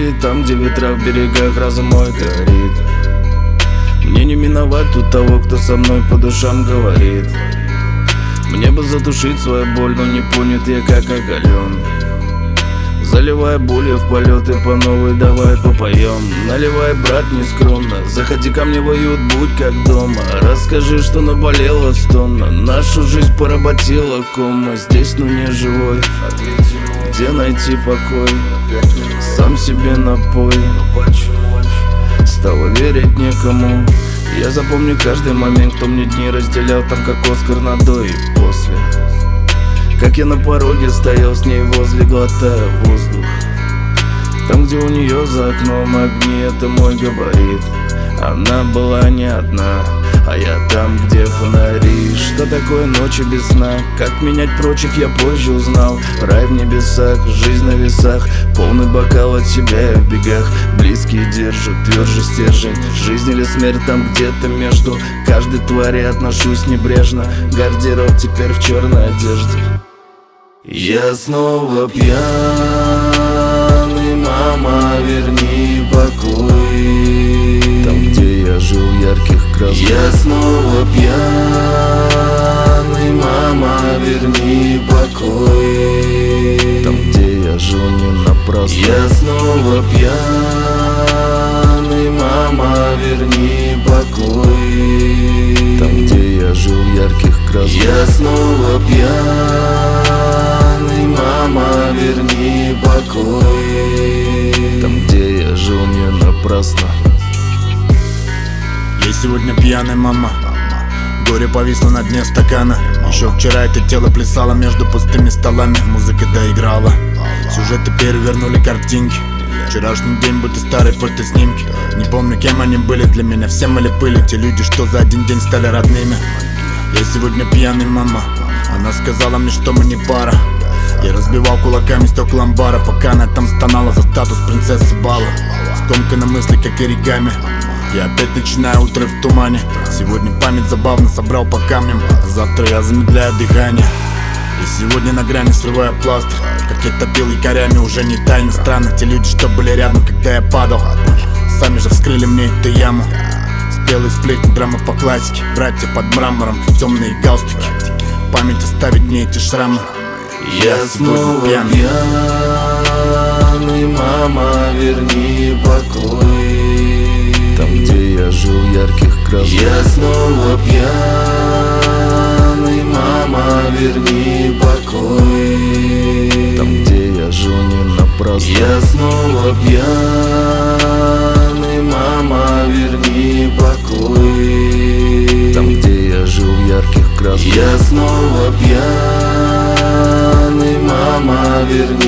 будет там, где ветра в берегах разум мой горит. Мне не миновать тут того, кто со мной по душам говорит. Мне бы затушить свою боль, но не понят я как оголен. Заливай болью в полеты по новой, давай попоем. Наливай, брат, нескромно, заходи ко мне в уют, будь как дома. Расскажи, что наболело стонно, нашу жизнь поработила кома. Здесь, но не живой, где найти покой? Сам себе напой, стало верить некому. Я запомню каждый момент, кто мне дни разделял, там как Оскар на до и после. Как я на пороге стоял с ней возле, глотая воздух. Там, где у нее за окном огни, это мой габарит. Она была не одна, а я там, где фонари. Что такое ночи без сна? Как менять прочих я позже узнал. Рай в небесах, жизнь на весах, полный бокал от себя я в бегах. Близкие держат, тверже стержень. Жизнь или смерть там где-то между. Каждой твари отношусь небрежно. Гардероб теперь в черной одежде. Я снова пьяный, мама, верни покой. Там, где я жил в ярких красках. Я снова пьяный, мама, верни покой. Там, где я жил не напрасно. Я снова пьяный, мама, верни покой. Там, где я жил в ярких красках. Я снова пьяный, мама, верни покой. Там, где я жил не напрасно. Я сегодня пьяный, мама. Горе повисло на дне стакана. Еще вчера это тело плясало между пустыми столами. Музыка доиграла, сюжеты перевернули картинки. Вчерашний день будто старые фотоснимки. Не помню, кем они были для меня, все мы ли пыли. Те люди, что за один день стали родными. Я сегодня пьяный, мама. Она сказала мне, что мы не пара. Я разбивал кулаками стекла амбара, пока она там стонала за статус принцессы бала. Скомканы мысли, как оригами. Я опять начинаю утро в тумане. Сегодня память забавно собрал по камням, а завтра я замедляю дыхание. И сегодня на грани срываю пластырь. Как я топил якорями, уже не тайно. Странно, те люди, что были рядом, когда я падал, сами же вскрыли мне эту яму. Спелые сплетни, драма по классике. Братья под мрамором, темные галстуки. Память оставит мне эти шрамы. Я снова пьяный, мама, верни покой. Там, где я жил в ярких красках. Я снова пьяный, мама, верни покой. Там, где я жил не напрасно. Я снова пьяный, мама, верни покой. Там, где я жил в ярких красках. Я снова пьяный, мама, верни